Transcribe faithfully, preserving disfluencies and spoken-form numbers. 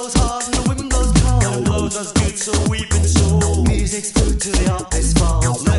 goes hard and the women goes cold. And blows us good, so we've been sold. Music's food to the office falls.